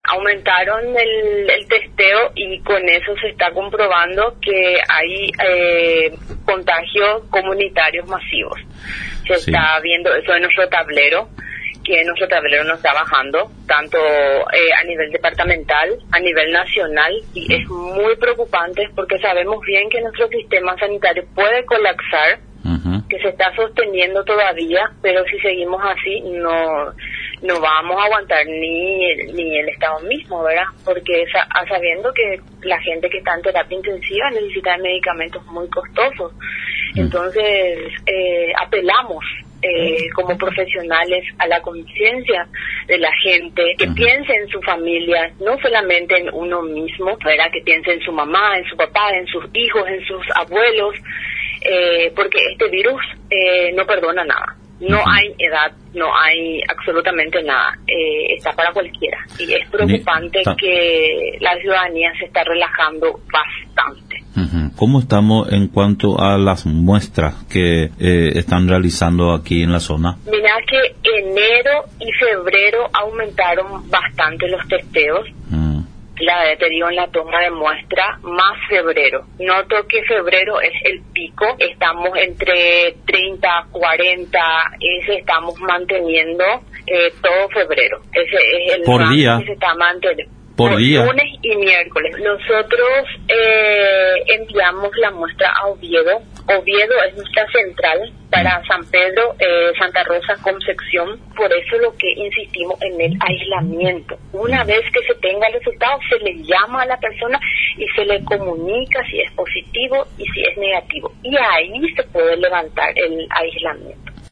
aumentaron el testeo y con eso se está comprobando que hay contagios comunitarios masivos. Se está viendo eso en nuestro tablero, que nuestro tablero nos está bajando, tanto a nivel departamental, a nivel nacional, y es muy preocupante porque sabemos bien que nuestro sistema sanitario puede colapsar, que se está sosteniendo todavía, pero si seguimos así no vamos a aguantar ni el Estado mismo, ¿verdad? Porque sabiendo que la gente que está en terapia intensiva necesita medicamentos muy costosos. Entonces, apelamos como profesionales a la conciencia de la gente, que piense en su familia, no solamente en uno mismo, ¿verdad? Que piense en su mamá, en su papá, en sus hijos, en sus abuelos, porque este virus no perdona nada. No hay edad, no hay absolutamente nada, está para cualquiera. Y es preocupante que la ciudadanía se está relajando bastante. ¿Cómo estamos en cuanto a las muestras que están realizando aquí en la zona? Mira que enero y febrero aumentaron bastante los testeos. Te digo, en la toma de muestra, más febrero. Noto que febrero es el pico, estamos entre 30, 40, ese estamos manteniendo todo febrero. Ese es el por día que se está manteniendo. Por día. Lunes y miércoles. Nosotros enviamos la muestra a Oviedo. Oviedo es nuestra central para San Pedro, Santa Rosa, Concepción. Por eso lo que insistimos en el aislamiento. Una vez que se tenga el resultado, se le llama a la persona y se le comunica si es positivo y si es negativo. Y ahí se puede levantar el aislamiento.